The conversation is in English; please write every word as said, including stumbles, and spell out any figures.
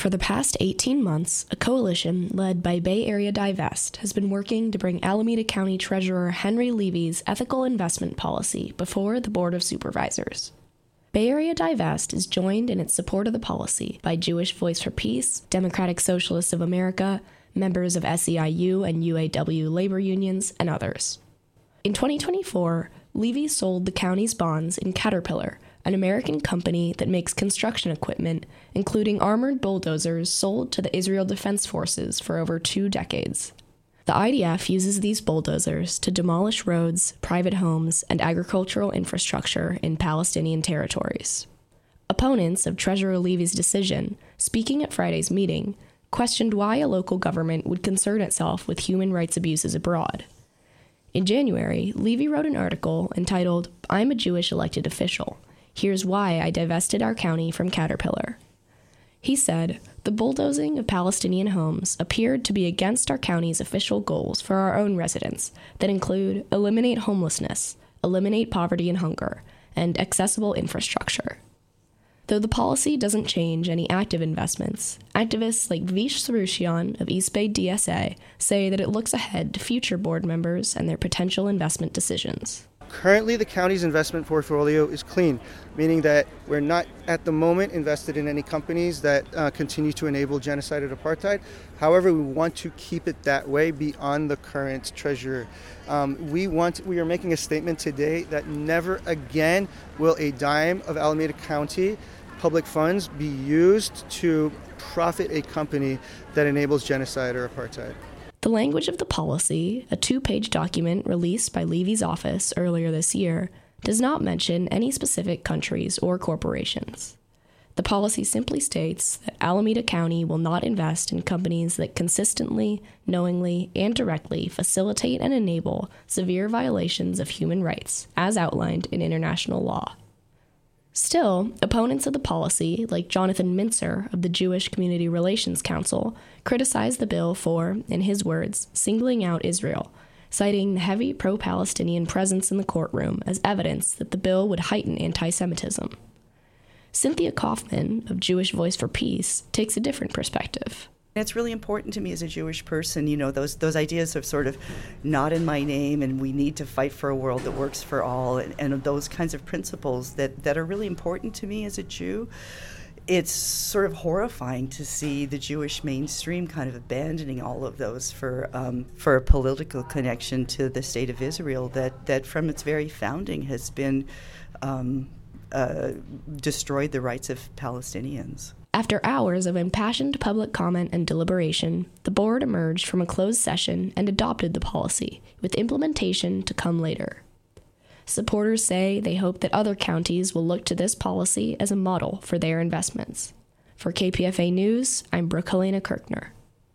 For the past eighteen months, a coalition led by Bay Area Divest has been working to bring Alameda County Treasurer Henry Levy's ethical investment policy before the Board of Supervisors. Bay Area Divest is joined in its support of the policy by Jewish Voice for Peace, Democratic Socialists of America, members of S E I U and U A W labor unions, and others. In twenty twenty-four, Levy sold the county's bonds in Caterpillar, an American company that makes construction equipment, including armored bulldozers sold to the Israel Defense Forces for over two decades. The I D F uses these bulldozers to demolish roads, private homes, and agricultural infrastructure in Palestinian territories. Opponents of Treasurer Levy's decision, speaking at Friday's meeting, questioned why a local government would concern itself with human rights abuses abroad. In January, Levy wrote an article entitled, "I'm a Jewish elected official. Here's why I divested our county from Caterpillar." He said, "The bulldozing of Palestinian homes appeared to be against our county's official goals for our own residents that include eliminate homelessness, eliminate poverty and hunger, and accessible infrastructure." Though the policy doesn't change any active investments, activists like Vish Sarushian of East Bay D S A say that it looks ahead to future board members and their potential investment decisions. Currently, the county's investment portfolio is clean, meaning that we're not at the moment invested in any companies that uh, continue to enable genocide and apartheid. However, we want to keep it that way beyond the current treasurer. Um, we want, we are making a statement today that never again will a dime of Alameda County public funds be used to profit a company that enables genocide or apartheid. The language of the policy, a two-page document released by Levy's office earlier this year, does not mention any specific countries or corporations. The policy simply states that Alameda County will not invest in companies that consistently, knowingly, and directly facilitate and enable severe violations of human rights, as outlined in international law. Still, opponents of the policy, like Jonathan Mintzer of the Jewish Community Relations Council, criticized the bill for, in his words, singling out Israel, citing the heavy pro-Palestinian presence in the courtroom as evidence that the bill would heighten anti-Semitism. Cynthia Kaufman of Jewish Voice for Peace takes a different perspective. It's really important to me as a Jewish person, you know, those those ideas of sort of not in my name and we need to fight for a world that works for all and, and those kinds of principles that, that are really important to me as a Jew. It's sort of horrifying to see the Jewish mainstream kind of abandoning all of those for um, for a political connection to the state of Israel that, that from its very founding has been um, uh, destroyed the rights of Palestinians. After hours of impassioned public comment and deliberation, the board emerged from a closed session and adopted the policy, with implementation to come later. Supporters say they hope that other counties will look to this policy as a model for their investments. For K P F A News, I'm Brooke Helena Kirkner.